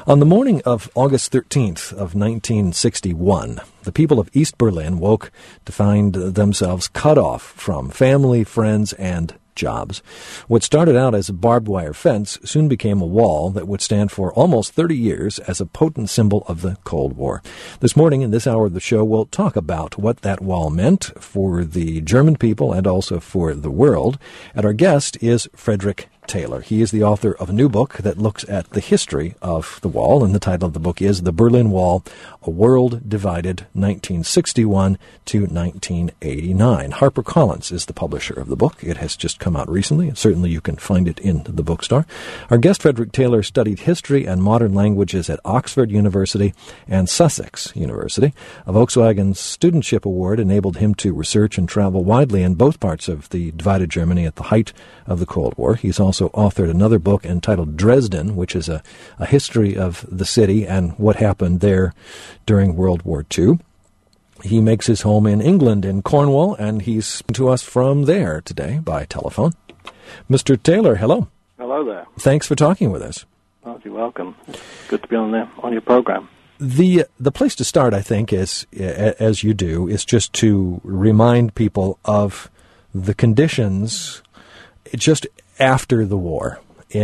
On the morning of August 13th of 1961, the people of East Berlin woke to find themselves cut off from family, friends, and jobs. What started out as a barbed wire fence soon became a wall that would stand for almost 30 years as a potent symbol of the Cold War. This morning, in this hour of the show, we'll talk about what that wall meant for the German people and also for the world. And our guest is Frederick Taylor. He is the author of a new book that looks at the history of the wall, and the title of the book is The Berlin Wall, A World Divided 1961 to 1989. HarperCollins is the publisher of the book. It has just come out recently, and certainly you can find it in the bookstore. Our guest, Frederick Taylor, studied history and modern languages at Oxford University and Sussex University. A Volkswagen Studentship Award enabled him to research and travel widely in both parts of the divided Germany at the height of the Cold War. He's also authored another book entitled Dresden, which is a history of the city and what happened there during World War II. He makes his home in England, in Cornwall, and he's to us from there today by telephone. Mr. Taylor, hello. Hello there. Thanks for talking with us. Oh, you're welcome. It's good to be on your program. The place to start, I think, is, as you do, is just to remind people of the conditions just after the war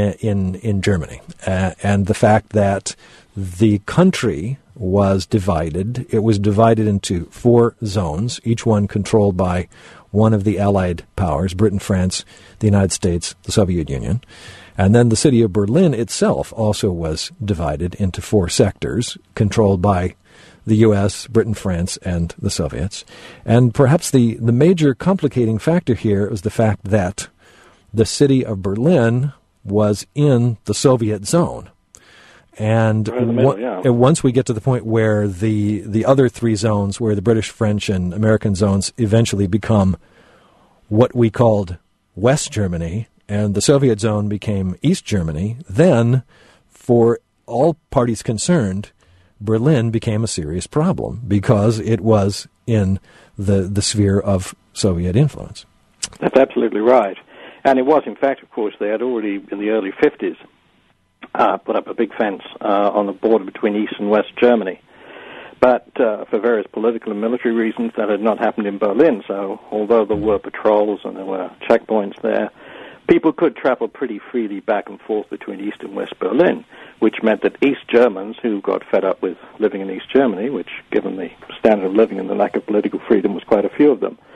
in Germany, and the fact that the country was divided. It was divided into 4 zones, each one controlled by one of the Allied powers, Britain, France, the United States, the Soviet Union. And then the city of Berlin itself also was divided into 4 sectors, controlled by the U.S., Britain, France, and the Soviets. And perhaps the major complicating factor here is the fact that the city of Berlin was in the Soviet zone. And once we get to the point where the other 3 zones, where the British, French, and American zones eventually become what we called West Germany, and the Soviet zone became East Germany, then for all parties concerned, Berlin became a serious problem because it was in the sphere of Soviet influence. That's absolutely right. And it was, in fact, of course, they had already, in the early 50s, put up a big fence on the border between East and West Germany. But for various political and military reasons, that had not happened in Berlin. So although there were patrols and there were checkpoints there, people could travel pretty freely back and forth between East and West Berlin, which meant that East Germans who got fed up with living in East Germany, which, given the standard of living and the lack of political freedom, was quite a few of them,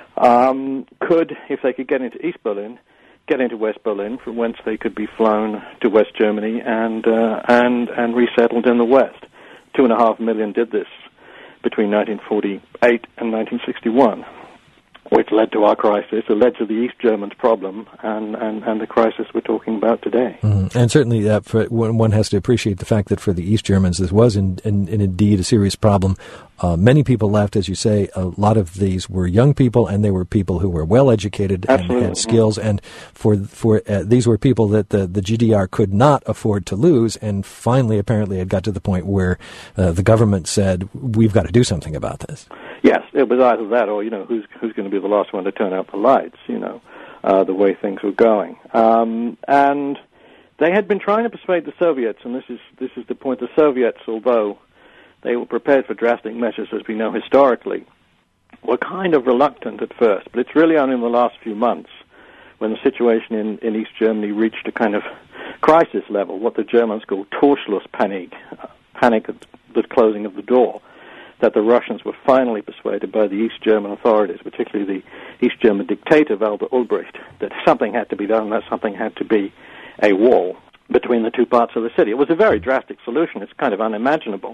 could, if they could get into East Berlin, get into West Berlin, from whence they could be flown to West Germany and resettled in the West. 2.5 million did this between 1948 and 1961, which led to our crisis. It led to the East Germans' problem and the crisis we're talking about today. Mm-hmm. And certainly one has to appreciate the fact that for the East Germans this was indeed a serious problem. Many people left, as you say. A lot of these were young people, and they were people who were well-educated and had skills. And for these were people that the GDR could not afford to lose. And finally, apparently, it got to the point where the government said, "We've got to do something about this." Yes, it was either that, or who's going to be the last one to turn out the lights? The way things were going, and they had been trying to persuade the Soviets, and this is the point. The Soviets, although they were prepared for drastic measures, as we know historically, were kind of reluctant at first. But it's really only in the last few months, when the situation in East Germany reached a kind of crisis level, what the Germans call Torschlusspanik, panic at the closing of the door, that the Russians were finally persuaded by the East German authorities, particularly the East German dictator Walter Ulbricht, that something had to be done, that something had to be a wall between the 2 parts of the city. It was a very drastic solution. It's kind of unimaginable.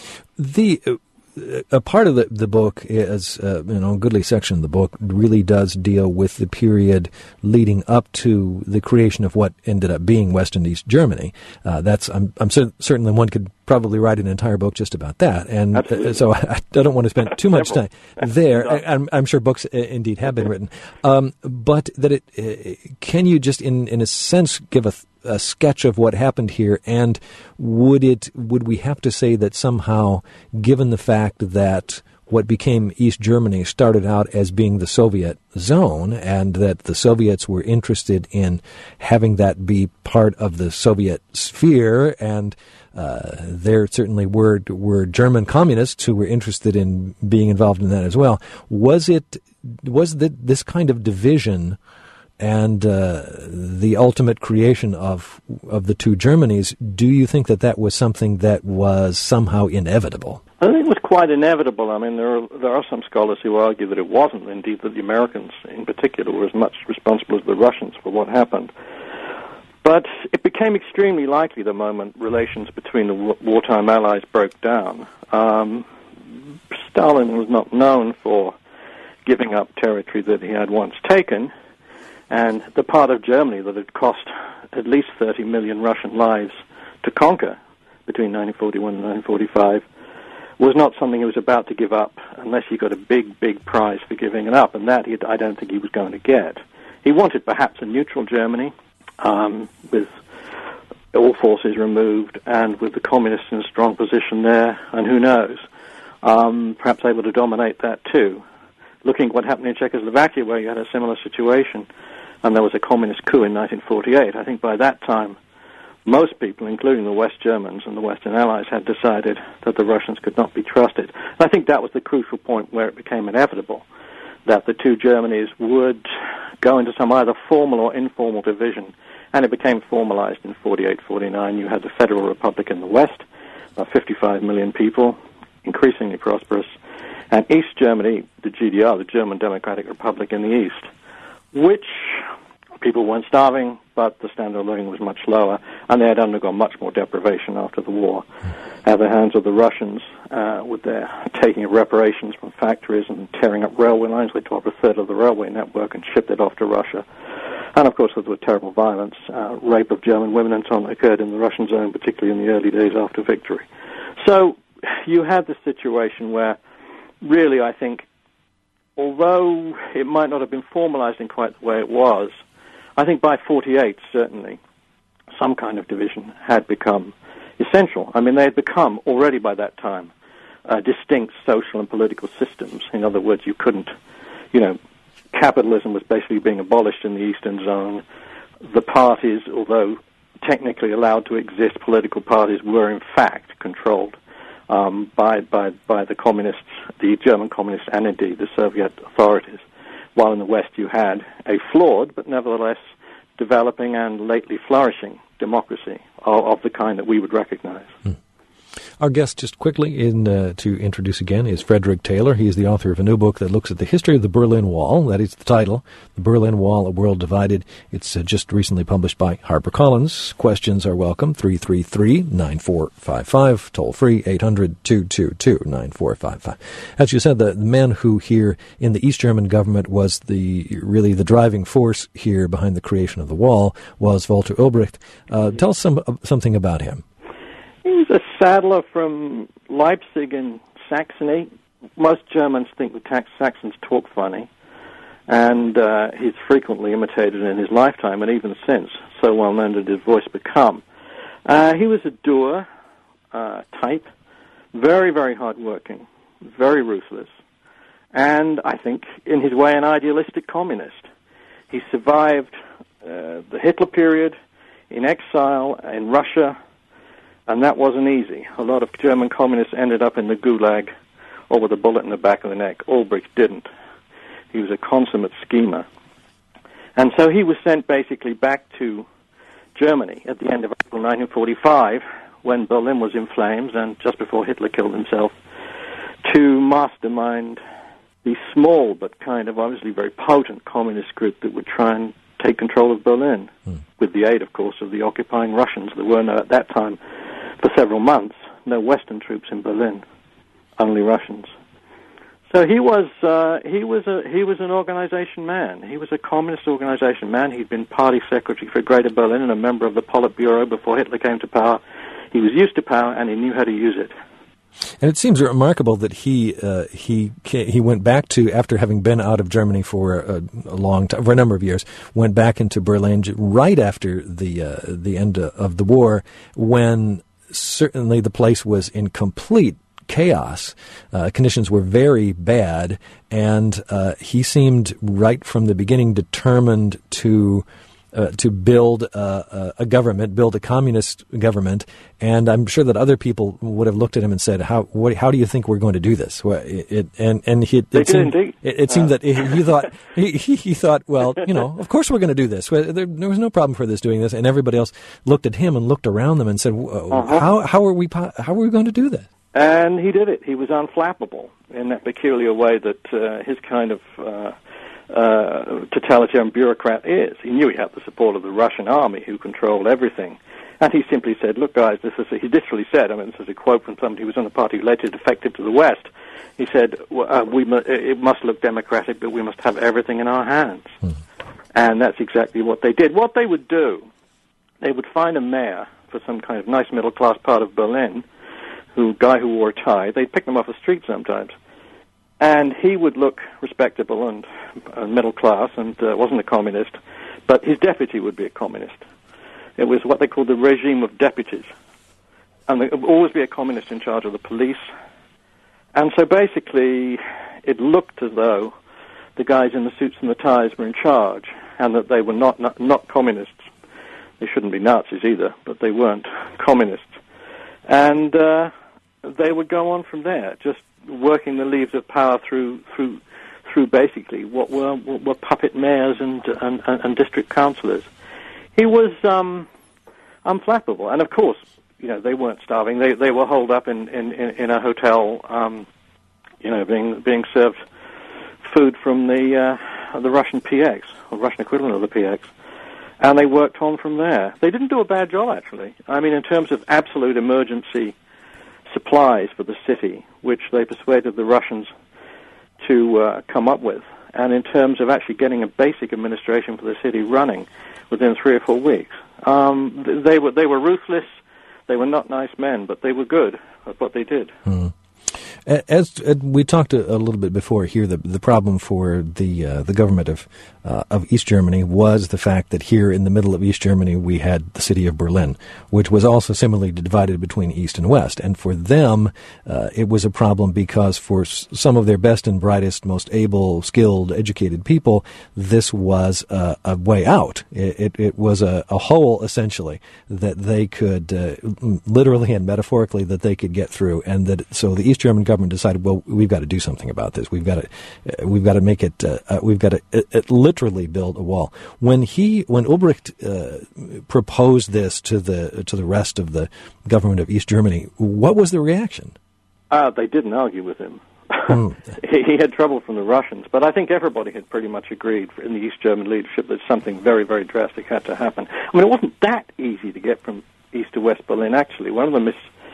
A part of the book is, a goodly section of the book really does deal with the period leading up to the creation of what ended up being West and East Germany. I'm certain one could probably write an entire book just about that. And so I don't want to spend too much time there. I'm sure books indeed have been written. But that can you just in a sense give a sketch of what happened here, and would we have to say that somehow, given the fact that what became East Germany started out as being the Soviet zone, and that the Soviets were interested in having that be part of the Soviet sphere, and there certainly were German communists who were interested in being involved in that as well. Was this kind of division and the ultimate creation of the two Germanys, do you think that was something that was somehow inevitable? I think it was quite inevitable. I mean, there are some scholars who argue that it wasn't, indeed that the Americans in particular were as much responsible as the Russians for what happened. But it became extremely likely the moment relations between the wartime allies broke down. Stalin was not known for giving up territory that he had once taken, and the part of Germany that had cost at least 30 million Russian lives to conquer between 1941 and 1945 was not something he was about to give up unless he got a big, big prize for giving it up, and that I don't think he was going to get. He wanted perhaps a neutral Germany, with all forces removed and with the communists in a strong position there, and who knows, perhaps able to dominate that too. Looking at what happened in Czechoslovakia, where you had a similar situation, and there was a communist coup in 1948, I think by that time most people, including the West Germans and the Western Allies, had decided that the Russians could not be trusted. And I think that was the crucial point where it became inevitable that the two Germanys would go into some either formal or informal division, and it became formalized in 48-49. You had the Federal Republic in the West, about 55 million people, increasingly prosperous, and East Germany, the GDR, the German Democratic Republic in the East, which people weren't starving, but the standard of living was much lower, and they had undergone much more deprivation after the war at the hands of the Russians, with their taking of reparations from factories and tearing up railway lines. They tore up a third of the railway network and shipped it off to Russia. And, of course, there was terrible violence. Rape of German women and so on occurred in the Russian zone, particularly in the early days after victory. So you had this situation where, really, I think, although it might not have been formalized in quite the way it was, I think by 48, certainly, some kind of division had become essential. I mean, they had become, already by that time, distinct social and political systems. In other words, you couldn't, capitalism was basically being abolished in the Eastern Zone. The parties, although technically allowed to exist, political parties were in fact controlled by the communists, the German communists, and indeed the Soviet authorities. While in the West you had a flawed, but nevertheless developing and lately flourishing democracy of the kind that we would recognize. Our guest, just quickly to introduce again, is Frederick Taylor. He is the author of a new book that looks at the history of the Berlin Wall. That is the title, The Berlin Wall, A World Divided. It's just recently published by HarperCollins. Questions are welcome, 333-9455, toll free, 800-222-9455. As you said, the man who here in the East German government was really the driving force here behind the creation of the wall was Walter Ulbricht. Tell us something about him. He was a saddler from Leipzig in Saxony. Most Germans think the Saxons talk funny, and he's frequently imitated in his lifetime, and even since, so well known did his voice become. He was a doer type, very, very hardworking, very ruthless, and I think, in his way, an idealistic communist. He survived the Hitler period in exile in Russia, and that wasn't easy. A lot of German communists ended up in the Gulag or with a bullet in the back of the neck. Ulbricht didn't. He was a consummate schemer. And so he was sent basically back to Germany at the end of April 1945, when Berlin was in flames and just before Hitler killed himself, to mastermind the small but kind of obviously very potent communist group that would try and take control of Berlin, with the aid, of course, of the occupying Russians. There were at that time, for several months, no Western troops in Berlin, only Russians. So he was an organization man. He was a communist organization man. He'd been party secretary for Greater Berlin and a member of the Politburo before Hitler came to power. He was used to power and he knew how to use it. And it seems remarkable that he went back to, after having been out of Germany for a long time, for a number of years, went back into Berlin right after the end of the war, when certainly the place was in complete chaos. Conditions were very bad, and he seemed right from the beginning determined to build a government, build a communist government, and I'm sure that other people would have looked at him and said, "How do you think we're going to do this?" Well, it seemed that he thought, well, of course we're going to do this. There was no problem for this doing this, and everybody else looked at him and looked around them and said, "How are we going to do this?" And he did it. He was unflappable in that peculiar way that his kind of totalitarian bureaucrat is. He knew he had the support of the Russian army, who controlled everything. And he simply said, "Look, guys, he literally said, this is a quote from somebody who was on the party who later defected to the West. He said, it must look democratic, but we must have everything in our hands." And that's exactly what they did. What they would do, they would find a mayor for some kind of nice middle-class part of Berlin, guy who wore a tie. They'd pick them off the street sometimes. And he would look respectable and middle class and wasn't a communist, but his deputy would be a communist. It was what they called the regime of deputies. And there would always be a communist in charge of the police. And so basically, it looked as though the guys in the suits and the ties were in charge, and that they were not communists. They shouldn't be Nazis either, but they weren't communists. And they would go on from there, just working the levers of power through basically what were puppet mayors and district councillors. He was unflappable, and of course, they weren't starving. They were holed up in a hotel, being served food from the Russian PX, or Russian equivalent of the PX, and they worked on from there. They didn't do a bad job, actually. In terms of absolute emergency supplies for the city, which they persuaded the Russians to come up with, and in terms of actually getting a basic administration for the city running within 3 or 4 weeks. They were ruthless. They were not nice men, but they were good at what they did. As we talked a little bit before here, the problem for the government of East Germany was the fact that here in the middle of East Germany we had the city of Berlin, which was also similarly divided between East and West. And for them, it was a problem because for some of their best and brightest, most able, skilled, educated people, this was a way out. It was a hole, essentially, that they could, literally and metaphorically, that they could get through. And so the East German government decided, well, we've got to do something about this. We've got to make it. We've got to literally build a wall. When Ulbricht proposed this to the rest of the government of East Germany, what was the reaction? They didn't argue with him. He had trouble from the Russians, but I think everybody had pretty much agreed in the East German leadership that something very, very drastic had to happen. It wasn't that easy to get from East to West Berlin, actually. One of the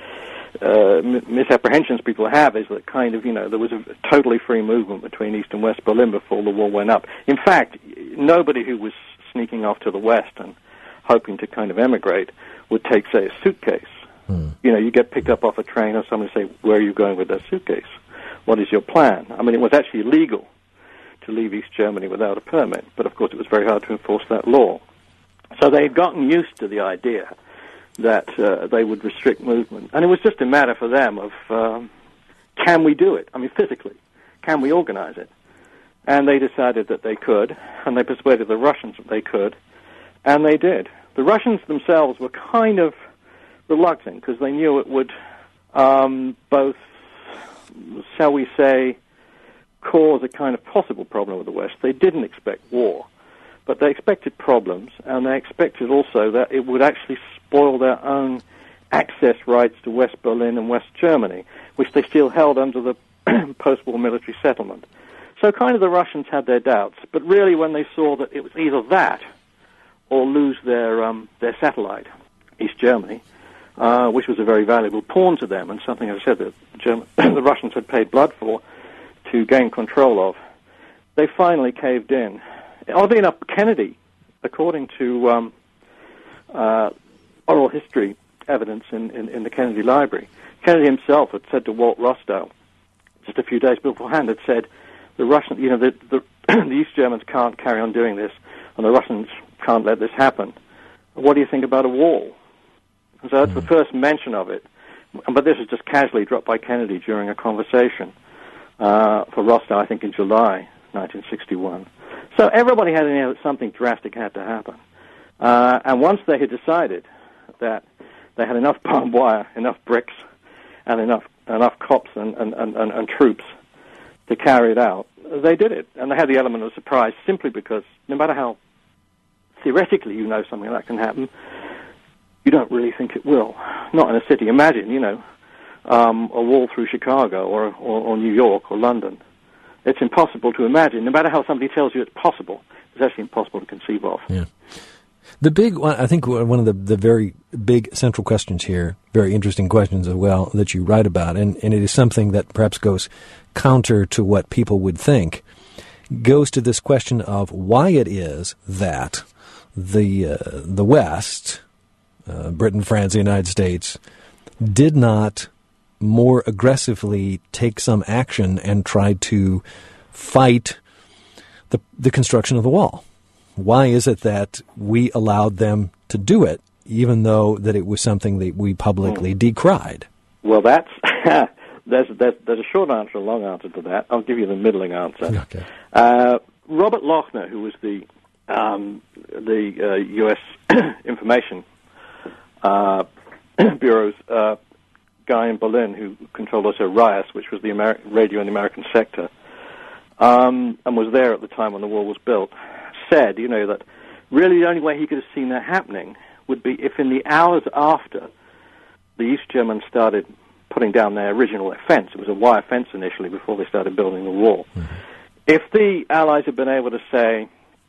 misapprehensions people have is that there was a totally free movement between East and West Berlin before the war went up. In fact, nobody who was sneaking off to the West and hoping to kind of emigrate would take, say, a suitcase. You get picked up off a train or somebody say, "Where are you going with that suitcase? What is your plan?" It was actually illegal to leave East Germany without a permit, but of course it was very hard to enforce that law. So they had gotten used to the idea that they would restrict movement. And it was just a matter for them of, can we do it? Physically, can we organize it? And they decided that they could, and they persuaded the Russians that they could, and they did. The Russians themselves were kind of reluctant, because they knew it would both, shall we say, cause a kind of possible problem with the West. They didn't expect war, but they expected problems, and they expected also that it would actually spoil their own access rights to West Berlin and West Germany, which they still held under the post-war military settlement. So kind of the Russians had their doubts, but really when they saw that it was either that or lose their satellite, East Germany, which was a very valuable pawn to them, and something, as I said, that the Russians had paid blood for to gain control of, they finally caved in. Oddly enough, Kennedy, according to oral history evidence in the Kennedy Library, Kennedy himself had said to Walt Rostow, just a few days beforehand, had said, the Russians, the East Germans can't carry on doing this, and the Russians can't let this happen. What do you think about a wall? And so that's the first mention of it. but this was just casually dropped by Kennedy during a conversation for Rostow, I think, in July 1961. So everybody had an idea that something drastic had to happen. And once they had decided that they had enough barbed wire, enough bricks, and enough cops and troops to carry it out, they did it. And they had the element of surprise simply because no matter how theoretically you know something like that can happen, you don't really think it will. Not in a city. Imagine, a wall through Chicago or New York or London. It's impossible to imagine. No matter how somebody tells you it's possible, it's actually impossible to conceive of. Yeah. The big one, I think one of the very big central questions here, very interesting questions as well, that you write about, and it is something that perhaps goes counter to what people would think, goes to this question of why it is that the West, Britain, France, the United States, did not more aggressively take some action and try to fight the construction of the wall. Why is it that we allowed them to do it, even though that it was something that we publicly decried? Well, that's there's a short answer, a long answer to that. I'll give you the middling answer. Okay. Robert Lochner, who was the U.S. Information Bureau's guy in Berlin, who controlled also RIAS, which was the radio in the American sector, and was there at the time when the wall was built, said, that really the only way he could have seen that happening would be if in the hours after the East Germans started putting down their original fence, it was a wire fence initially before they started building the wall, if the Allies had been able to say,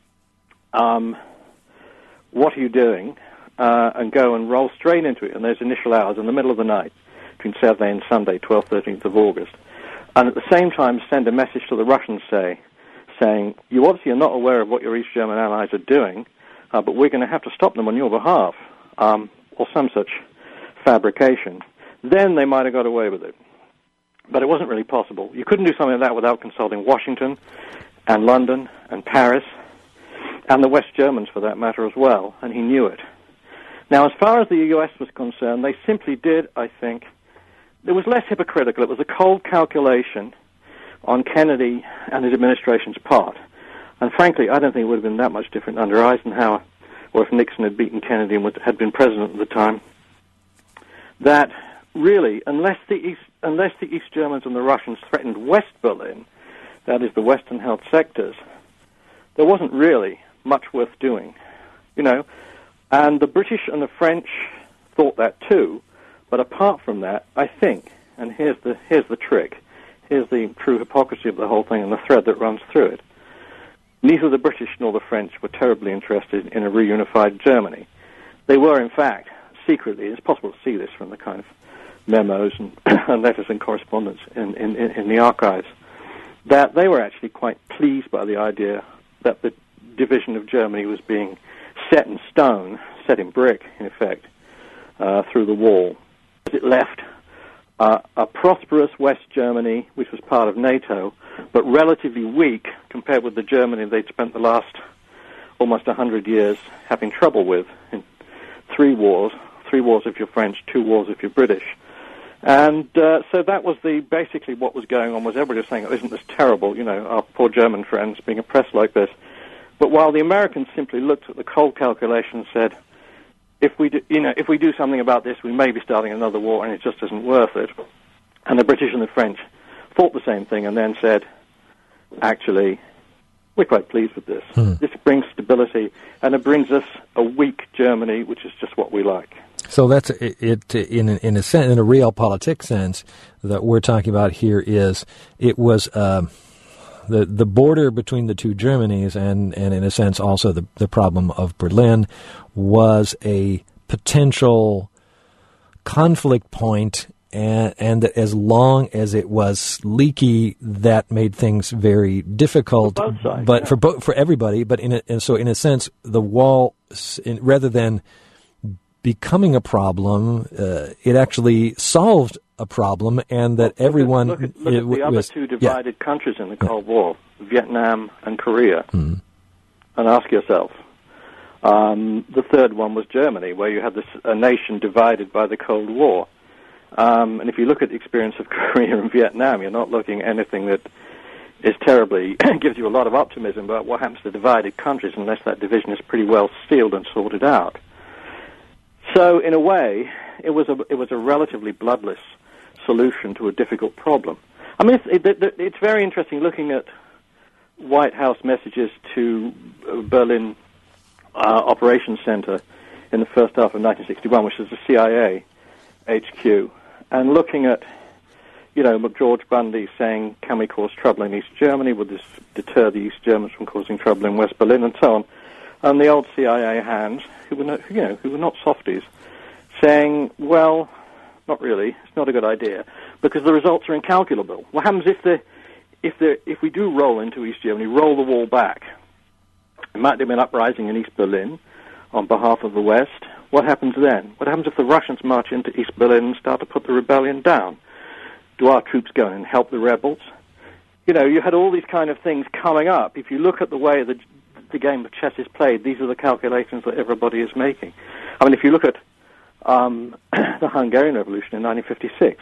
what are you doing, and go and roll straight into it in those initial hours in the middle of the night, between Saturday and Sunday, 12th, 13th of August, and at the same time send a message to the Russians saying, you obviously are not aware of what your East German allies are doing, but we're going to have to stop them on your behalf, or some such fabrication, then they might have got away with it. But it wasn't really possible. You couldn't do something like that without consulting Washington and London and Paris, and the West Germans for that matter as well, and he knew it. Now, as far as the U.S. was concerned, they simply did, I think, it was less hypocritical. It was a cold calculation on Kennedy and his administration's part. And frankly, I don't think it would have been that much different under Eisenhower, or if Nixon had beaten Kennedy and had been president at the time, that really, unless the East Germans and the Russians threatened West Berlin, that is the Western-held sectors, there wasn't really much worth doing, And the British and the French thought that too, but apart from that, I think, and here's the trick, here's the true hypocrisy of the whole thing and the thread that runs through it. Neither the British nor the French were terribly interested in a reunified Germany. They were, in fact, secretly, it's possible to see this from the kind of memos and letters and correspondence in the archives, that they were actually quite pleased by the idea that the division of Germany was being set in stone, set in brick, in effect, through the wall. It left a prosperous West Germany, which was part of NATO, but relatively weak compared with the Germany they'd spent the last almost 100 years having trouble with in three wars if you're French, 2 wars if you're British. And so that was basically what was going on, was everybody was saying, oh, isn't this terrible, our poor German friends being oppressed like this. But while the Americans simply looked at the cold calculation and said, if we do something about this, we may be starting another war, and it just isn't worth it. And the British and the French thought the same thing, and then said, actually, we're quite pleased with this. This brings stability, and it brings us a weak Germany, which is just what we like. So that's it. In a sense, in a realpolitik sense, that we're talking about here is it was the border between the two Germanys, and in a sense also the problem of Berlin was a potential conflict point, and that as long as it was leaky, that made things very difficult. For both sides, but for everybody. But in a sense, the wall, rather than becoming a problem, it actually solved a problem, and that everyone... Look at the other two divided countries in the Cold War, Vietnam and Korea, and ask yourself. The third one was Germany, where you had a nation divided by the Cold War. And if you look at the experience of Korea and Vietnam, you're not looking at anything that is terribly, gives you a lot of optimism about what happens to divided countries unless that division is pretty well sealed and sorted out. So, in a way, it was a relatively bloodless solution to a difficult problem. I mean, it's very interesting looking at White House messages to Berlin Operations Center in the first half of 1961, which is the CIA HQ, and looking at, George Bundy saying, can we cause trouble in East Germany? Would this deter the East Germans from causing trouble in West Berlin, and so on? And the old CIA hands, who were not softies, saying, well, not really, it's not a good idea, because the results are incalculable. What happens if we do roll into East Germany, roll the wall back? There might have been an uprising in East Berlin on behalf of the West. What happens then? What happens if the Russians march into East Berlin and start to put the rebellion down? Do our troops go in and help the rebels? You had all these kind of things coming up. If you look at the way the game of chess is played, these are the calculations that everybody is making. I mean, if you look at the Hungarian Revolution in 1956,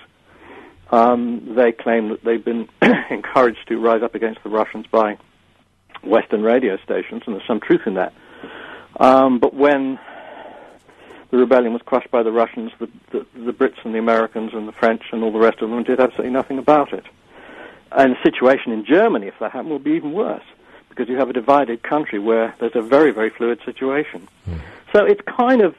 they claim that they've been encouraged to rise up against the Russians by Western radio stations, and there's some truth in that. But when the rebellion was crushed by the Russians, the Brits and the Americans and the French and all the rest of them did absolutely nothing about it. And the situation in Germany, if that happened, would be even worse, because you have a divided country where there's a very, very fluid situation. So it's kind of,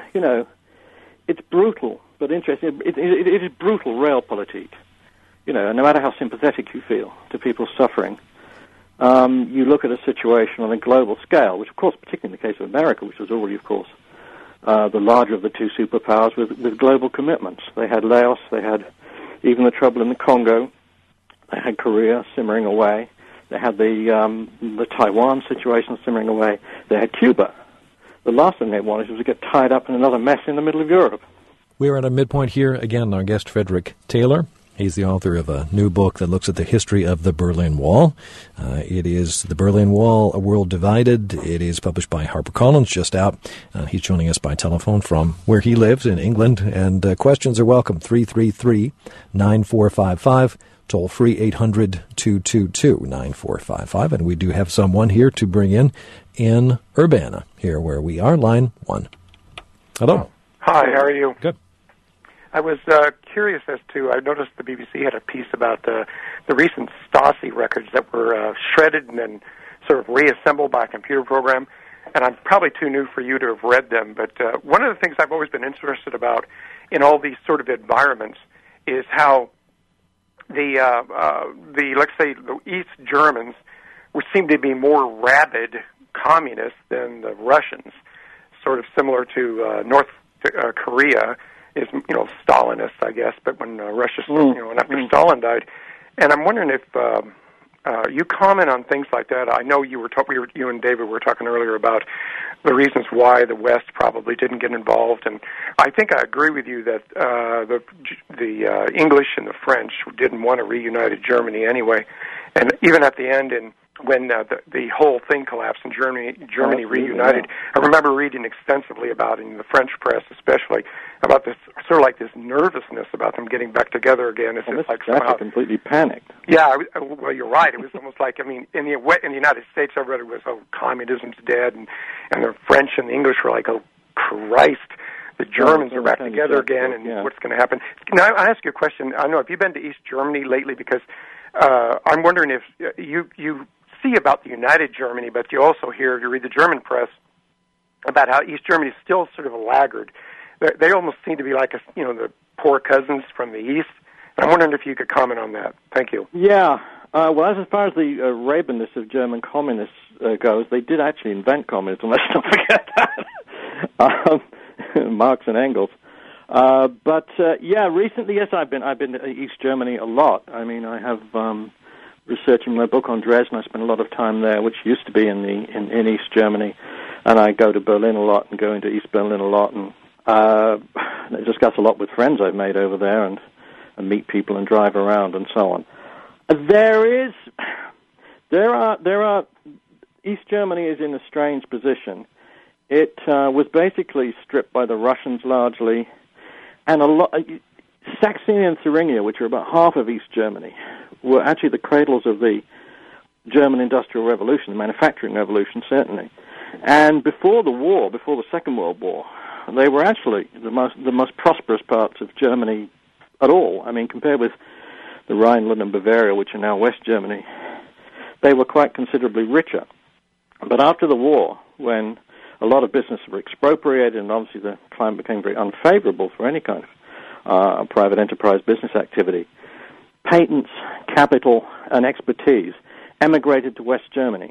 it's brutal, but interesting. It is brutal realpolitik. No matter how sympathetic you feel to people suffering, you look at a situation on a global scale, which, of course, particularly in the case of America, which was already, of course, the larger of the two superpowers with global commitments. They had Laos, they had even the trouble in the Congo, they had Korea simmering away, they had the Taiwan situation simmering away, they had Cuba. The last thing they wanted was to get tied up in another mess in the middle of Europe. We're at a midpoint here. Again, our guest, Frederick Taylor. He's the author of a new book that looks at the history of the Berlin Wall. It is The Berlin Wall, A World Divided. It is published by HarperCollins, just out. He's joining us by telephone from where he lives in England. And questions are welcome, 333-9455. Toll free 800-222-9455. And we do have someone here to bring in Urbana, here where we are. Line 1. Hello. Hi, how are you? Good. I was curious as to, I noticed the BBC had a piece about the recent Stasi records that were shredded and then sort of reassembled by a computer program. And I'm probably too new for you to have read them, but one of the things I've always been interested about in all these sort of environments is how the let's say the East Germans would seem to be more rabid communists than the Russians, sort of similar to North Korea is, Stalinist, I guess, but when Russia, after Stalin died. And I'm wondering if you comment on things like that. I know you and David were talking earlier about the reasons why the West probably didn't get involved, and I think I agree with you that the English and the French didn't want to reunite Germany anyway. And even at the end, when the whole thing collapsed and Germany reunited, I remember reading extensively about it in the French press, especially about this sort of like this nervousness about them getting back together again. It's like somehow completely panicked. Yeah, well, you're right. It was almost like, in the United States, everybody was, communism's dead, and the French and the English were like, oh, Christ, the Germans are back together again, and what's going to happen? Now, I ask you a question. I know, have you been to East Germany lately? Because I'm wondering if you see about the United Germany, but you also hear, if you read the German press, about how East Germany is still sort of a laggard. They almost seem to be like the poor cousins from the East. And I'm wondering if you could comment on that. Thank you. Yeah. Well, as far as the Rabenness of German communists goes, they did actually invent communism. Let's not forget that. Marx and Engels. But recently, yes, I've been to East Germany a lot. I mean, I have researching my book on Dresden. I spent a lot of time there, which used to be in East Germany, and I go to Berlin a lot and go into East Berlin a lot, and I discuss a lot with friends I've made over there, and meet people and drive around and so on. There are. East Germany is in a strange position. It was basically stripped by the Russians largely, and Saxony and Thuringia, which are about half of East Germany, were actually the cradles of the German Industrial Revolution, the manufacturing revolution, certainly. And before the war, before the Second World War, they were actually the most prosperous parts of Germany at all. I mean, compared with the Rhineland and Bavaria, which are now West Germany, they were quite considerably richer. But after the war, when a lot of businesses were expropriated and obviously the climate became very unfavorable for any kind of private enterprise business activity, patents, capital, and expertise emigrated to West Germany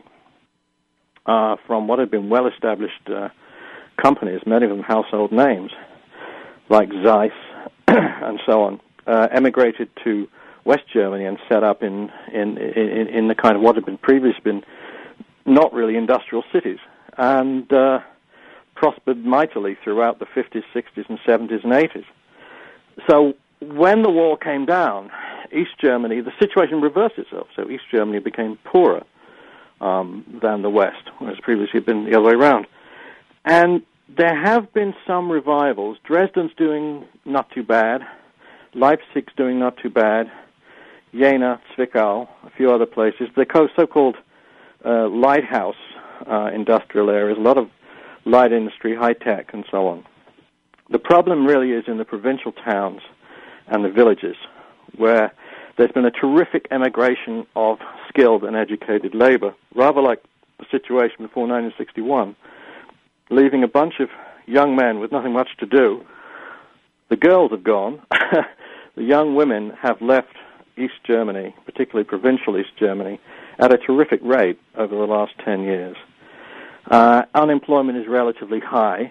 from what had been well-established companies, many of them household names, like Zeiss and so on, emigrated to West Germany and set up in the kind of what had been previously been not really industrial cities, and prospered mightily throughout the 50s, 60s, and 70s and 80s. So when the wall came down, East Germany, the situation reversed itself. So East Germany became poorer than the West, whereas previously it had been the other way around. And there have been some revivals. Dresden's doing not too bad. Leipzig's doing not too bad. Jena, Zwickau, a few other places. The so-called lighthouse industrial areas, a lot of light industry, high-tech, and so on. The problem really is in the provincial towns and the villages, where there's been a terrific emigration of skilled and educated labor, rather like the situation before 1961, leaving a bunch of young men with nothing much to do. The girls have gone. The young women have left East Germany, particularly provincial East Germany, at a terrific rate over the last 10 years. Unemployment is relatively high.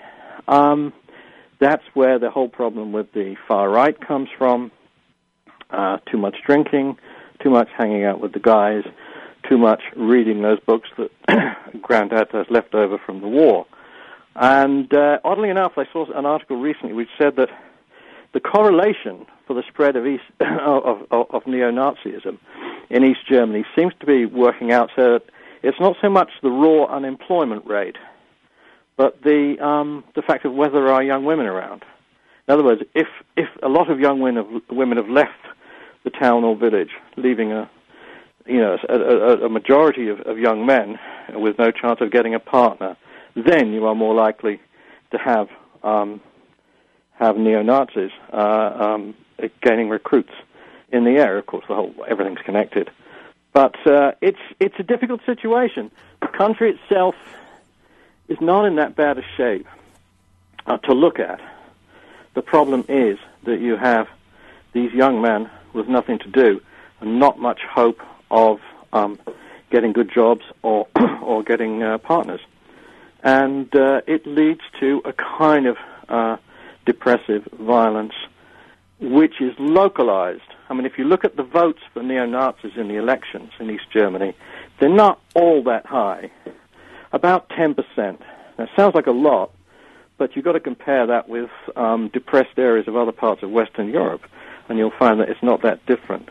That's where the whole problem with the far right comes from. Too much drinking, too much hanging out with the guys, too much reading those books that Granddad has left over from the war. And oddly enough, I saw an article recently which said that the correlation for the spread of of neo-Nazism in East Germany seems to be working out so that it's not so much the raw unemployment rate, but the fact of whether there are young women around. In other words, if a lot of young women have left the town or village, leaving a majority of young men with no chance of getting a partner, then you are more likely to have neo-Nazis gaining recruits in the area. Of course, everything's connected, but it's a difficult situation. The country itself is not in that bad a shape to look at. The problem is that you have these young men with nothing to do and not much hope of getting good jobs or getting partners. And it leads to a kind of depressive violence, which is localized. I mean, if you look at the votes for neo-Nazis in the elections in East Germany, they're not all that high, about 10%. That sounds like a lot, but you've got to compare that with depressed areas of other parts of Western Europe, and you'll find that it's not that different.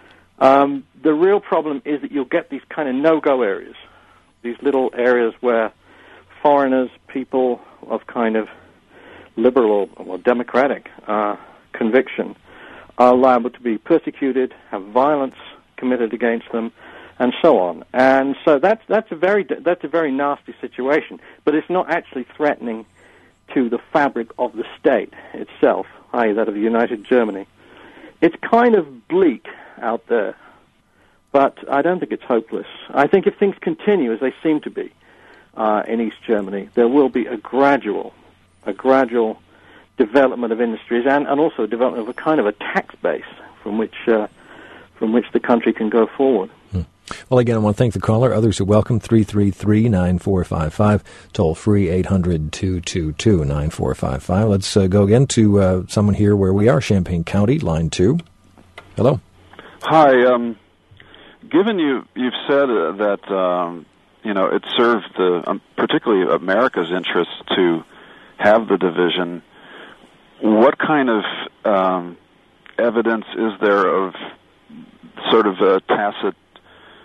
The real problem is that you'll get these kind of no-go areas, these little areas where foreigners, people of kind of liberal or democratic conviction are liable to be persecuted, have violence committed against them, and so on. And so that's a very nasty situation, but it's not actually threatening to the fabric of the state itself, i.e. that of United Germany. It's kind of bleak out there, but I don't think it's hopeless. I think if things continue as they seem to be in East Germany, there will be a gradual development of industries and also development of a kind of a tax base from which the country can go forward. Well, again, I want to thank the caller. Others are welcome. 333-9455, toll free 800-222-9455. Let's go again to someone here where we are, Champaign County, line 2. Hello. Hi. Given you've said that it served particularly America's interests to have the division, what kind of evidence is there of sort of a tacit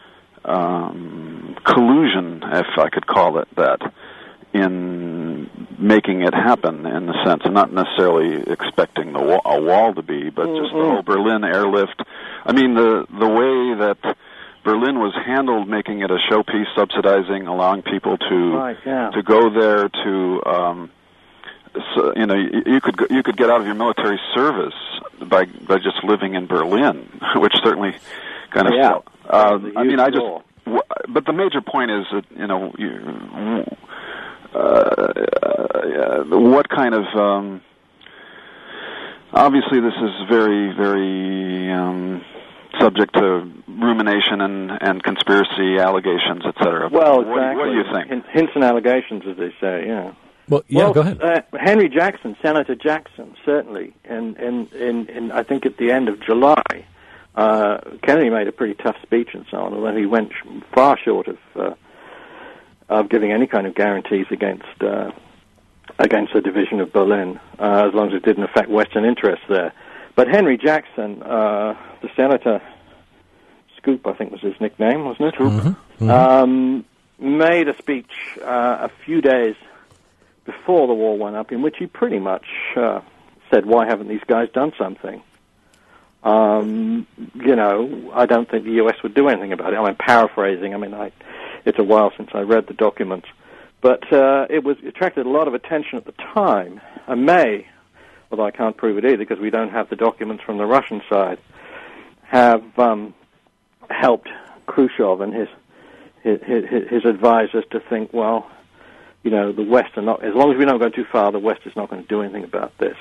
collusion, if I could call it that, in making it happen in a sense, and not necessarily expecting a wall to be, but just the whole Berlin airlift. I mean, the way that Berlin was handled, making it a showpiece, subsidizing, allowing people to go there to. So, you know, you could get out of your military service by just living in Berlin, which certainly kind of. I mean, but the major point is that, you know, what kind of. Obviously, this is very, very subject to rumination and conspiracy allegations, etc. Well, exactly. What do you think? Hints and allegations, as they say. Yeah. Well, go ahead. Henry Jackson, Senator Jackson, certainly, and I think at the end of July, Kennedy made a pretty tough speech and so on, although he went far short of giving any kind of guarantees against the division of Berlin, as long as it didn't affect Western interests there. But Henry Jackson, the senator, Scoop, I think was his nickname, wasn't it? Mm-hmm. Mm-hmm. Made a speech a few days before the war went up, in which he pretty much said, why haven't these guys done something? You know, I don't think the U.S. would do anything about it. I'm paraphrasing. I mean, it's a while since I read the documents. But it attracted a lot of attention at the time. And may, although I can't prove it either because we don't have the documents from the Russian side, have helped Khrushchev and his advisors to think, well, you know, the West are not, as long as we don't go too far, the West is not going to do anything about this.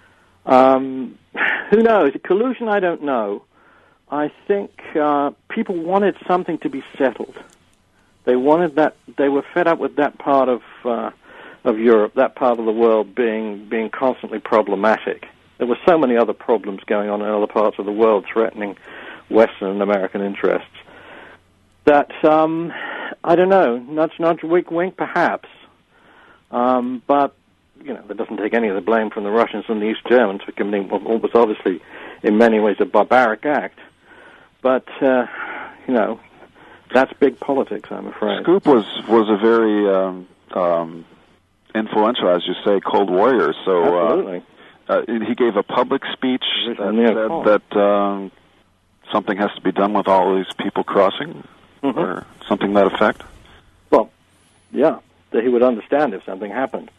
Who knows? Collusion, I don't know. I think people wanted something to be settled. They wanted that. They were fed up with that part of Europe, that part of the world being constantly problematic. There were so many other problems going on in other parts of the world threatening Western and American interests that, I don't know, nudge, wink, wink, perhaps. But, you know, that doesn't take any of the blame from the Russians and the East Germans for committing what was obviously, in many ways, a barbaric act. But, you know, that's big politics, I'm afraid. Scoop was a very influential, as you say, Cold Warrior. So he gave a public speech that said that something has to be done with all these people crossing, or something to that effect. Well, yeah. That he would understand if something happened.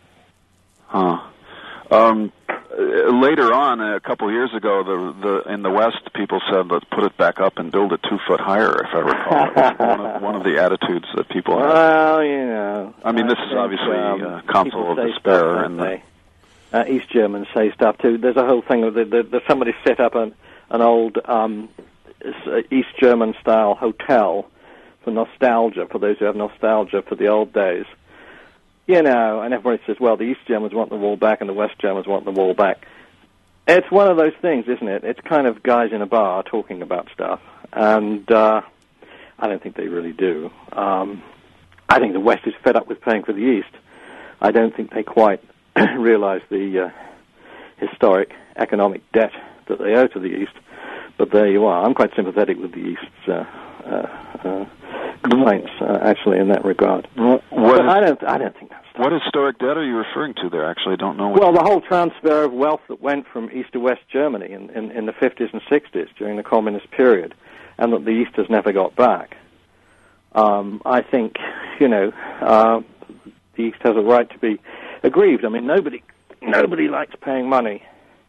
Later on, a couple of years ago, in the West, people said, let's put it back up and build it 2 foot higher, if I recall. It was one of the attitudes that people had. Well, you know. I mean, this is obviously a counsel of despair. And East Germans say stuff, too. There's a whole thing of somebody set up an old East German-style hotel for nostalgia, for those who have nostalgia for the old days. You know, and everybody says, well, the East Germans want the wall back and the West Germans want the wall back. It's one of those things, isn't it? It's kind of guys in a bar talking about stuff. And I don't think they really do. I think the West is fed up with paying for the East. I don't think they quite realize the historic economic debt that they owe to the East. But there you are. I'm quite sympathetic with the East's complaints, actually, in that regard. But I don't think that's... What historic debt are you referring to there? Actually, I don't know. Well, the whole transfer of wealth that went from East to West Germany in the 50s and 60s during the communist period, and that the East has never got back. I think, you know, the East has a right to be aggrieved. I mean, nobody likes paying money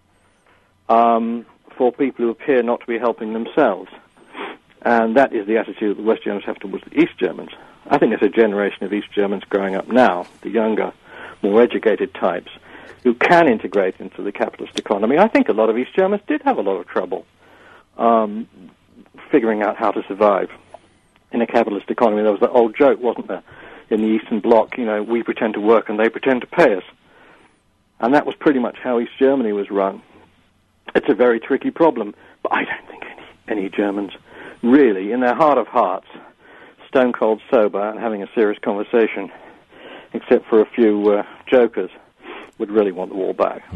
for people who appear not to be helping themselves. And that is the attitude that the West Germans have towards the East Germans. I think there's a generation of East Germans growing up now, the younger, more educated types, who can integrate into the capitalist economy. I think a lot of East Germans did have a lot of trouble figuring out how to survive in a capitalist economy. There was that old joke, wasn't there, in the Eastern Bloc, you know, we pretend to work and they pretend to pay us. And that was pretty much how East Germany was run. It's a very tricky problem, but I don't think any Germans really, in their heart of hearts, stone cold sober and having a serious conversation, except for a few jokers, would really want the wall back.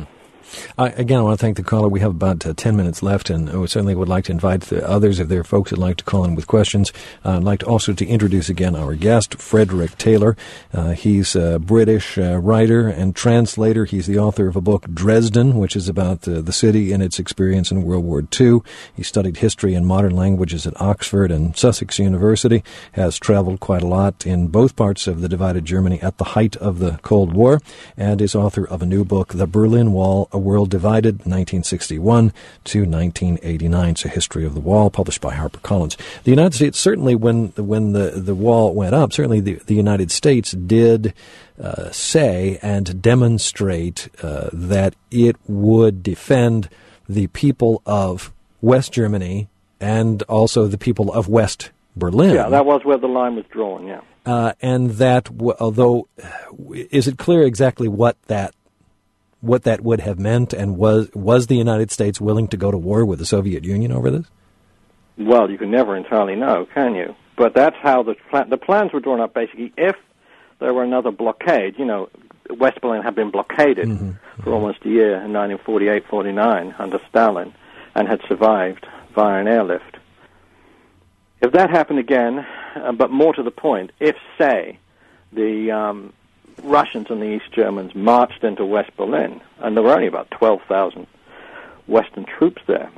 Again, I want to thank the caller. We have about 10 minutes left, and we certainly would like to invite the others, if there are folks that like to call in with questions. I'd like also to introduce again our guest, Frederick Taylor. He's a British writer and translator. He's the author of a book, Dresden, which is about the city and its experience in World War II. He studied history and modern languages at Oxford and Sussex University, has traveled quite a lot in both parts of the divided Germany at the height of the Cold War, and is author of a new book, The Berlin Wall, A World Divided, 1961 to 1989. It's a history of the wall, published by HarperCollins. The United States, certainly when the wall went up, certainly the United States did say and demonstrate that it would defend the people of West Germany and also the people of West Berlin. Yeah, that was where the line was drawn, yeah. And that, although, is it clear exactly what that would have meant, and was the United States willing to go to war with the Soviet Union over this? Well, you can never entirely know, can you? But that's how the plans were drawn up, basically. If there were another blockade, West Berlin had been blockaded for almost a year in 1948-49 under Stalin and had survived via an airlift. If that happened again, but more to the point, if, say, the Russians and the East Germans marched into West Berlin, and there were only about 12,000 Western troops there,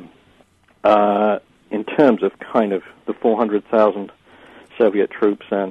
in terms of kind of the 400,000 Soviet troops and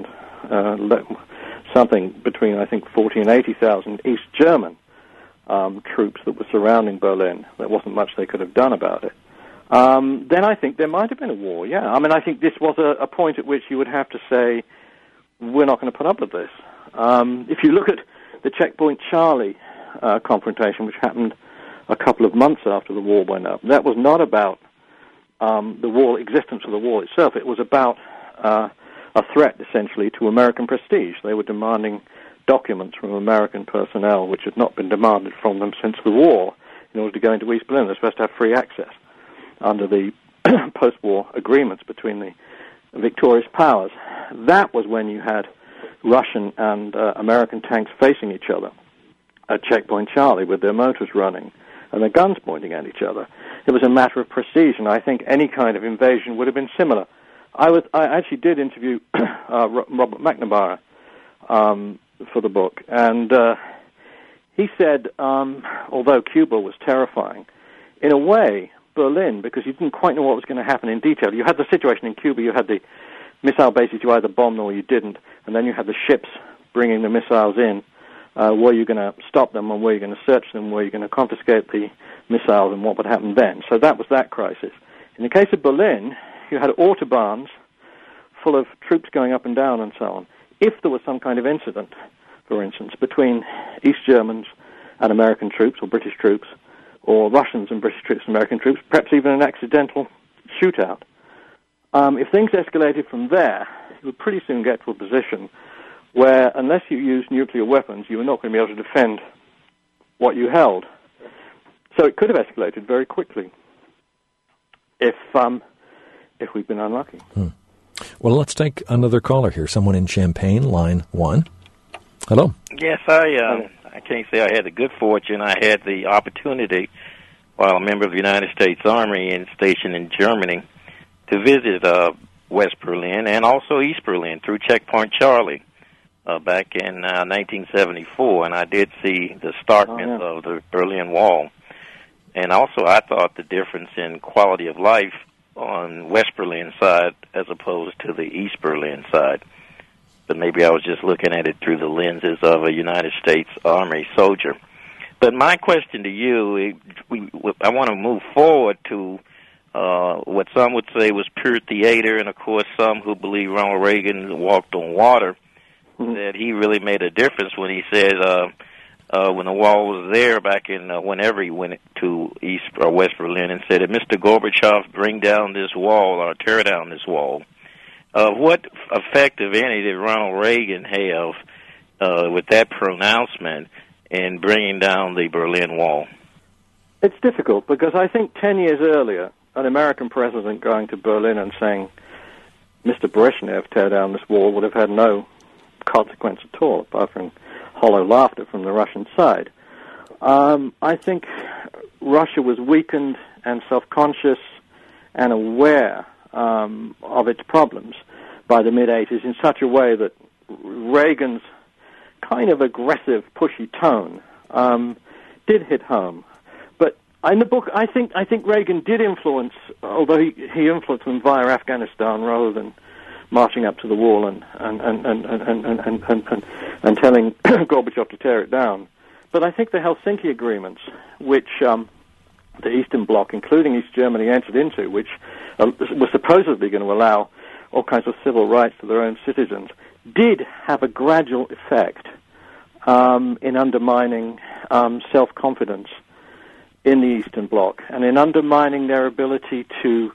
something between, I think, 40 and 80,000 East German troops that were surrounding Berlin. There wasn't much they could have done about it. Then I think there might have been a war, yeah. I mean, I think this was a point at which you would have to say, we're not going to put up with this. If you look at the Checkpoint Charlie confrontation, which happened a couple of months after the wall went up, that was not about the existence of the wall itself. It was about a threat, essentially, to American prestige. They were demanding documents from American personnel, which had not been demanded from them since the war, in order to go into East Berlin. They're supposed to have free access under the post-war agreements between the victorious powers. That was when you had Russian and American tanks facing each other at Checkpoint Charlie with their motors running and their guns pointing at each other. It was a matter of prestige, and I think any kind of invasion would have been similar. I actually did interview Robert McNamara for the book, and he said, although Cuba was terrifying, in a way, Berlin, because you didn't quite know what was going to happen in detail. You had the situation in Cuba, you had the missile bases you either bombed or you didn't, and then you had the ships bringing the missiles in. Were you going to stop them, and were you going to search them? Were you going to confiscate the missiles, and what would happen then? So that was that crisis. In the case of Berlin, you had autobahns full of troops going up and down and so on. If there was some kind of incident, for instance, between East Germans and American troops or British troops, or Russians and British troops and American troops, perhaps even an accidental shootout, if things escalated from there, you would pretty soon get to a position where, unless you used nuclear weapons, you were not going to be able to defend what you held. So it could have escalated very quickly if we'd been unlucky. Well, let's take another caller here. Someone in Champaign, line 1. Hello. Yes, I can't say I had the good fortune. I had the opportunity, while a member of the United States Army and stationed in Germany, to visit West Berlin and also East Berlin through Checkpoint Charlie back in 1974, and I did see the starkness of the Berlin Wall. And also I thought the difference in quality of life on West Berlin side as opposed to the East Berlin side. But maybe I was just looking at it through the lenses of a United States Army soldier. But my question to you, I want to move forward to what some would say was pure theater, and of course some who believe Ronald Reagan walked on water, that he really made a difference when he said when the wall was there back in whenever he went to East or West Berlin, and said, if Mr. Gorbachev bring down this wall or tear down this wall, what effect, if any, did Ronald Reagan have with that pronouncement in bringing down the Berlin Wall? It's difficult because I think 10 years earlier, an American president going to Berlin and saying, Mr. Brezhnev, tear down this wall, would have had no consequence at all, apart from hollow laughter from the Russian side. I think Russia was weakened and self-conscious and aware of its problems by the mid-'80s in such a way that Reagan's kind of aggressive, pushy tone did hit home. But in the book, I think Reagan did influence, although he influenced them via Afghanistan rather than marching up to the wall and telling Gorbachev to tear it down. But I think the Helsinki agreements, which the Eastern Bloc, including East Germany, entered into, which was supposedly going to allow all kinds of civil rights to their own citizens, did have a gradual effect in undermining self-confidence in the Eastern Bloc and in undermining their ability to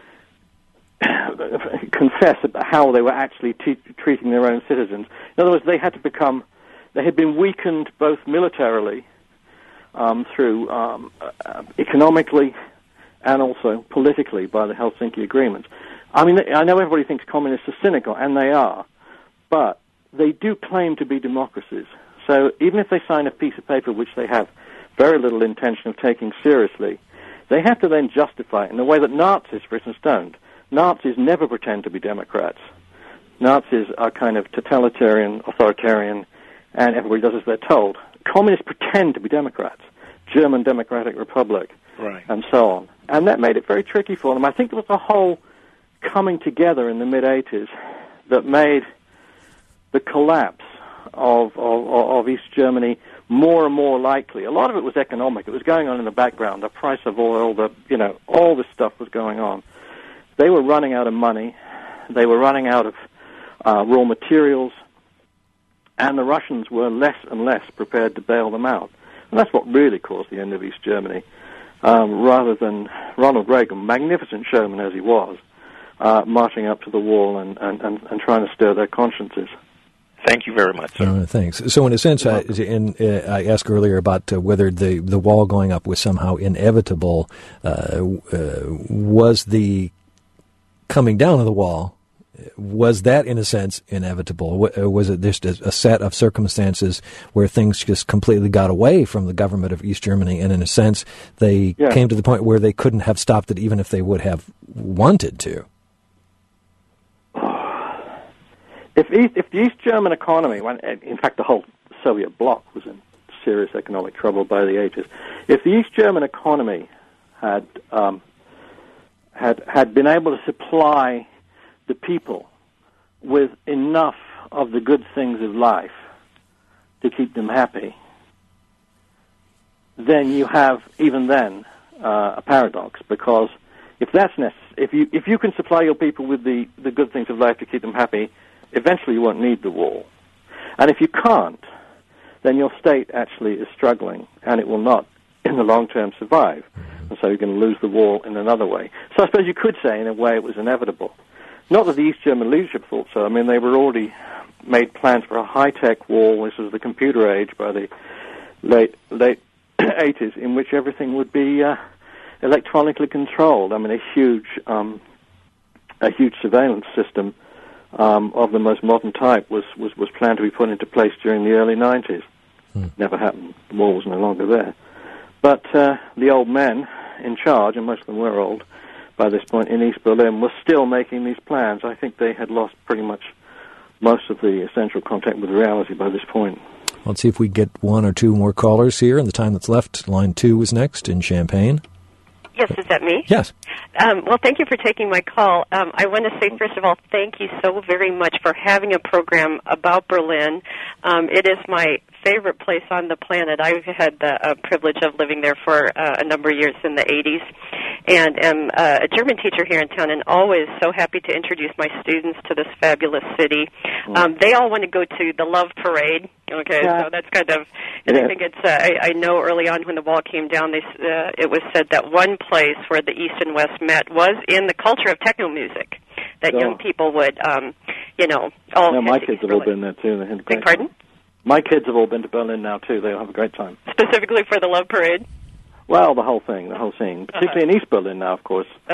confess about how they were actually treating their own citizens. In other words, they had been weakened both militarily through economically and also politically by the Helsinki agreements. I mean, I know everybody thinks communists are cynical, and they are, but they do claim to be democracies. So even if they sign a piece of paper which they have very little intention of taking seriously, they have to then justify it in a way that Nazis, for instance, don't. Nazis never pretend to be democrats. Nazis are kind of totalitarian, authoritarian, and everybody does as they're told. Communists pretend to be democrats, German Democratic Republic, right, and so on. And that made it very tricky for them. I think there was a whole coming together in the mid-'80s that made the collapse of East Germany more and more likely. A lot of it was economic. It was going on in the background. The price of oil, all this stuff was going on. They were running out of money. They were running out of raw materials. And the Russians were less and less prepared to bail them out. And that's what really caused the end of East Germany, rather than Ronald Reagan, magnificent showman as he was, marching up to the wall and trying to stir their consciences. Thank you very much, sir. Thanks. So in a sense, I asked earlier about whether the wall going up was somehow inevitable. Was the coming down of the wall, was that in a sense inevitable? Was it just a set of circumstances where things just completely got away from the government of East Germany, and in a sense they came to the point where they couldn't have stopped it even if they would have wanted to? If the East German economy, in fact the whole Soviet bloc was in serious economic trouble by the 80s, if the East German economy had been able to supply the people with enough of the good things of life to keep them happy, then you have, even then, a paradox, because if that's necessary, if you can supply your people with the good things of life to keep them happy, eventually you won't need the wall. And if you can't, then your state actually is struggling, and it will not, in the long term, survive. And so you're going to lose the wall in another way. So I suppose you could say, in a way, it was inevitable. Not that the East German leadership thought so. I mean, they were already made plans for a high-tech wall. This was the computer age by the late 80s, in which everything would be electronically controlled. I mean, a huge surveillance system of the most modern type was planned to be put into place during the early 90s. Never happened. The wall was no longer there. But the old men in charge, and most of them were old by this point in East Berlin, were still making these plans. I think they had lost pretty much most of the essential contact with reality by this point. Let's see if we get one or two more callers here in the time that's left. Line 2 is next in Champaign. Yes, is that me? Yes. Well, thank you for taking my call. I want to say, first of all, thank you so very much for having a program about Berlin. It is my favorite place on the planet. I've had the privilege of living there for a number of years in the 80s, and am a German teacher here in town, and always so happy to introduce my students to this fabulous city. They all want to go to the Love Parade. Okay, so that's kind of, and I think it's, I know early on when the wall came down, it was said that one place where the East and West met was in the culture of techno music, that young people would, all my kids have all been there too. Beg pardon? My kids have all been to Berlin now too. They'll have a great time. Specifically for the Love Parade? Well, the whole thing, the whole scene, particularly in East Berlin now, of course.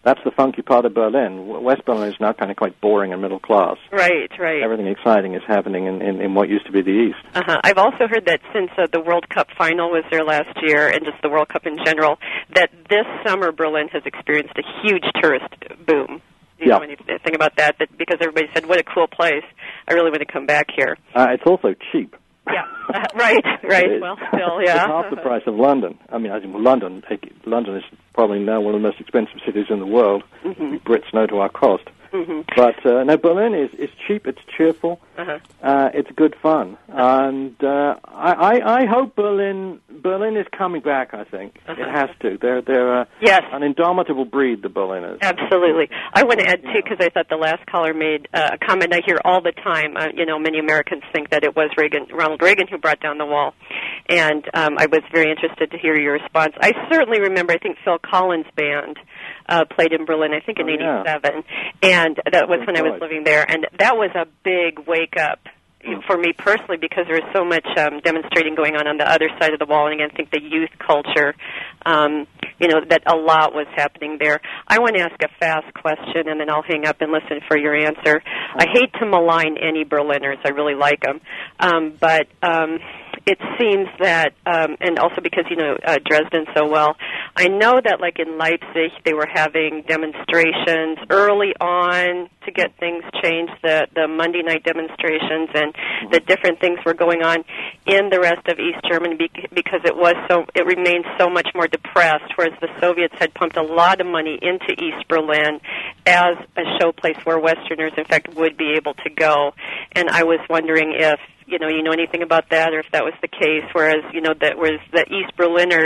That's the funky part of Berlin. West Berlin is now kind of quite boring and middle class. Right. Everything exciting is happening in what used to be the East. I've also heard that since the World Cup final was there last year, and just the World Cup in general, that this summer Berlin has experienced a huge tourist boom. You know, when you think about that, because everybody said, what a cool place. I really want to come back here. It's also cheap. Yeah, right. Well, still, yeah. It's half the price of London. I mean, London is probably now one of the most expensive cities in the world. Mm-hmm. We Brits know to our cost. Mm-hmm. But no, Berlin is cheap. It's cheerful. It's good fun, and I hope Berlin is coming back. I think it has to. They're an indomitable breed, the Berliners. Absolutely. I want to add too, because I thought the last caller made a comment I hear all the time. Many Americans think that it was Ronald Reagan who brought down the wall, and I was very interested to hear your response. I certainly remember. I think Phil Collins' band played in Berlin. I think in '87, and that was when I was living there, and that was a big wake up for me personally, because there was so much demonstrating going on the other side of the wall, and again, I think the youth culture, that a lot was happening there. I want to ask a fast question, and then I'll hang up and listen for your answer. I hate to malign any Berliners. I really like them. But it seems that, and also because you know Dresden so well, I know that like in Leipzig they were having demonstrations early on to get things changed, the Monday night demonstrations, and the different things were going on in the rest of East Germany because it remained so much more depressed, whereas the Soviets had pumped a lot of money into East Berlin as a show place where Westerners, in fact, would be able to go. And I was wondering if you know anything about that, or if that was the case. Whereas that was the East Berliners,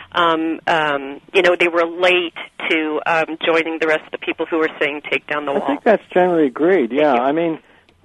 they were late to joining the rest of the people who were saying take down the wall. I think that's generally agreed. Yeah, I mean,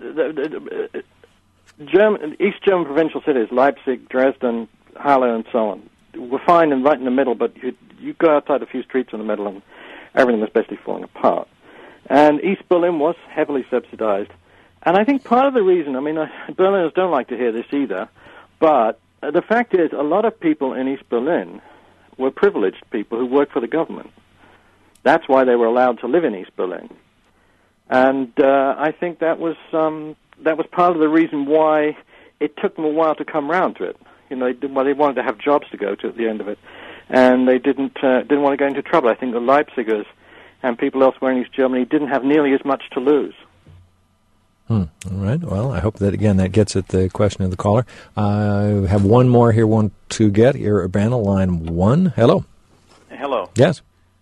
East German provincial cities, Leipzig, Dresden, Halle, and so on, were fine and right in the middle. But you go outside a few streets in the middle, and everything was basically falling apart. And East Berlin was heavily subsidized. And I think part of the reason, Berliners don't like to hear this either, but the fact is a lot of people in East Berlin were privileged people who worked for the government. That's why they were allowed to live in East Berlin. And I think that was part of the reason why it took them a while to come around to it. They wanted to have jobs to go to at the end of it, and they didn't want to go into trouble. I think the Leipzigers and people elsewhere in East Germany didn't have nearly as much to lose. All right. Well, I hope that gets at the question of the caller. I have one more here, one to get. Here, Urbana, line 1. Hello. Hello. Yes.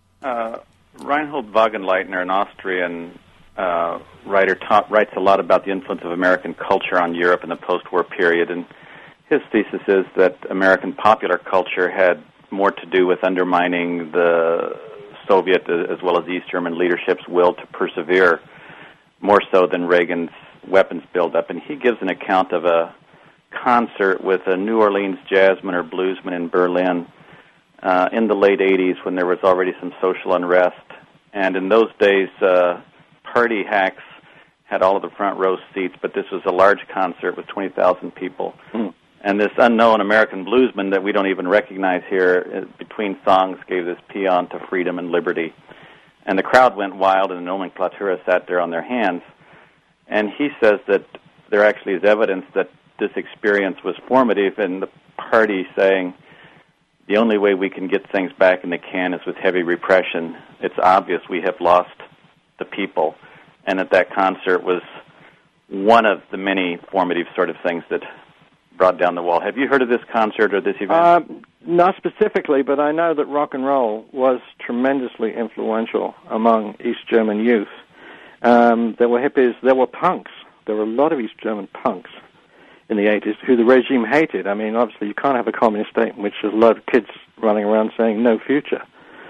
Reinhold Wagenleitner, an Austrian writer, writes a lot about the influence of American culture on Europe in the post-war period, and his thesis is that American popular culture had more to do with undermining the Soviet as well as East German leadership's will to persevere, more so than Reagan's weapons buildup. And he gives an account of a concert with a New Orleans jazzman or bluesman in Berlin in the late 80s when there was already some social unrest. And in those days, party hacks had all of the front row seats, but this was a large concert with 20,000 people. And this unknown American bluesman that we don't even recognize here, between songs, gave this paean to freedom and liberty. And the crowd went wild, and the nomenclatura sat there on their hands. And he says that there actually is evidence that this experience was formative in the party saying, the only way we can get things back in the can is with heavy repression. It's obvious we have lost the people. And that concert was one of the many formative sort of things that brought down the wall. Have you heard of this concert or this event? Not specifically, but I know that rock and roll was tremendously influential among East German youth. There were hippies, there were punks. There were a lot of East German punks in the 80s who the regime hated. Obviously you can't have a communist state in which there's a lot of kids running around saying no future.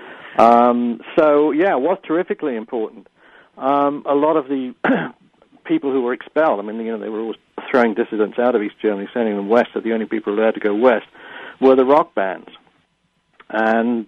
It was terrifically important. A lot of the people who were expelled, they were always throwing dissidents out of East Germany, sending them west, so the only people allowed to go west were the rock bands. And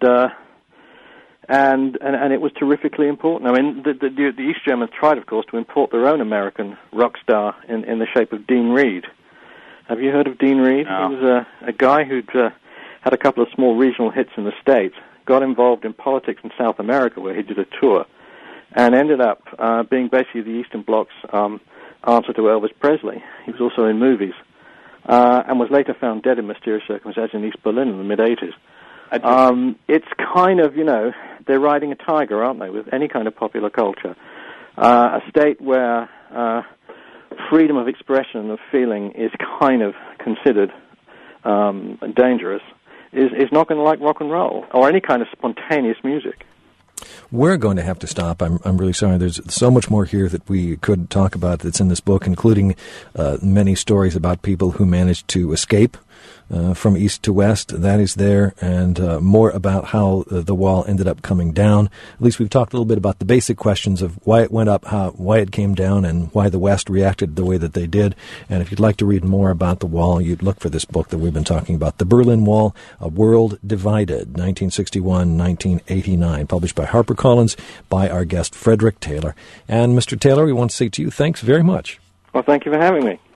it was terrifically important. The East Germans tried, of course, to import their own American rock star in the shape of Dean Reed. Have you heard of Dean Reed? No. He was a guy who'd had a couple of small regional hits in the States, got involved in politics in South America, where he did a tour, and ended up being basically the Eastern Bloc's answer to Elvis Presley. He was also in movies, and was later found dead in mysterious circumstances in East Berlin in the mid-'80s. It's kind of, they're riding a tiger, aren't they, with any kind of popular culture. A state where freedom of expression and of feeling is kind of considered dangerous is not going to like rock and roll or any kind of spontaneous music. We're going to have to stop. I'm really sorry. There's so much more here that we could talk about that's in this book, including many stories about people who managed to escape from east to west. That is there, and more about how the wall ended up coming down. At least we've talked a little bit about the basic questions of why it went up, why it came down, and why the West reacted the way that they did. And if you'd like to read more about the wall, you'd look for this book that we've been talking about, The Berlin Wall, A World Divided, 1961-1989, published by HarperCollins, by our guest Frederick Taylor. And Mr. Taylor, we want to say to you, thanks very much. Well, thank you for having me.